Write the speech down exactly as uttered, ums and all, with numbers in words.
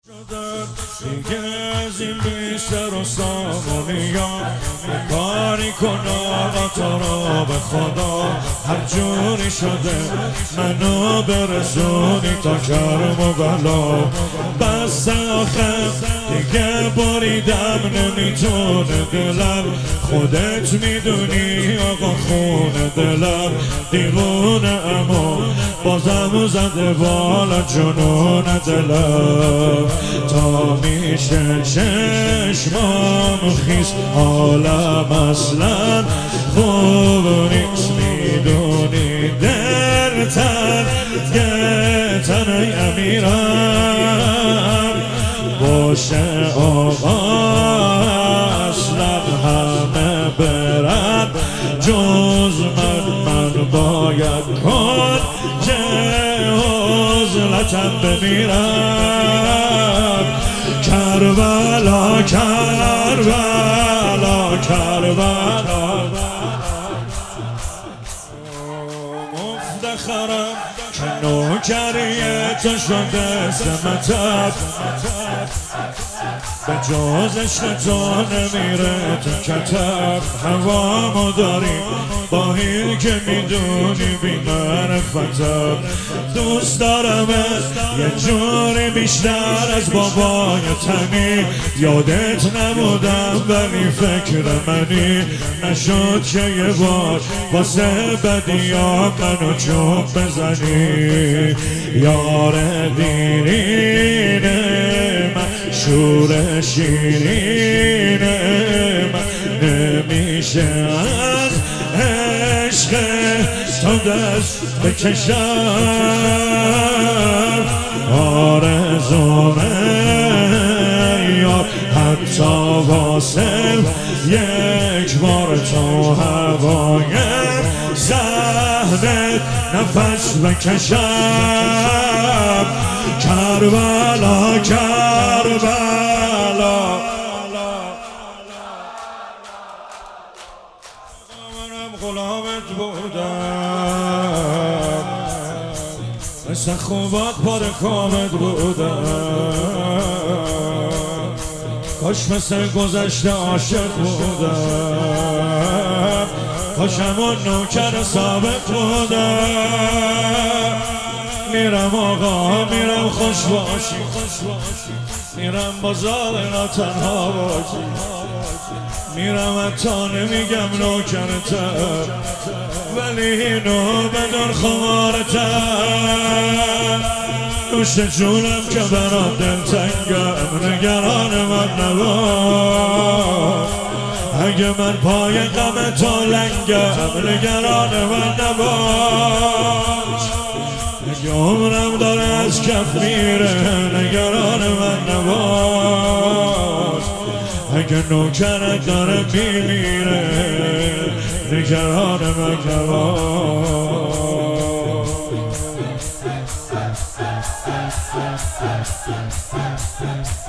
دیگه از این بیشتر و سامونیان کاری کن آقا تو رو به خدا هر جوری شده منو برسونی تا کرم و بلا بس آخر دیگه بریدم نمیتونه دلم خودت میدونی آقا خونه دلم دیوونه اما بازم زده بالا جنون دلم تا میشه چشمام خیس حالم اصلا خوب نیست میدونی در تن یه تنهای امیرم باشه آقا اصلا همه برن جز من من باید کن که عزلتم بمیرم کربلا کربلا کربلا مفتخرم که نوکریه تو شده سمتم به جز عشق تو نمیره تو کتب هوامو داری با این که میدونی بی معرفتم دوست دارمت یه جوری بیشتر از بابای تنی یادت نبودم ولی فکر منی نشد که یه بار واسه بدیا منو چوب بزنی یار دیرینه من شور شیرین من نمیشه از عشق تو دست بکشم آرزومه یا حتی واسه یک بار تو هوای صحنت نفس بکشم کربلا کربلا منم غلامت بودم مثل خوبات پر کامت بودم کاش مثل گذشته عاشق بودم کاش همون نوکر ثابت بودم میرم آقا میرم خوش باشی میرم بازار را تنها باشی میرم حتی نمیگم نوکرتم ولی اینو بدون خمارتم نوش جونم که برام دلتنگم نگران من نباش اگه من پای غم تو لنگم نگران من نباش اگه عمرم داره از کف میره نگران من نباش اگه نوکرت داره میمیره نگران من نباش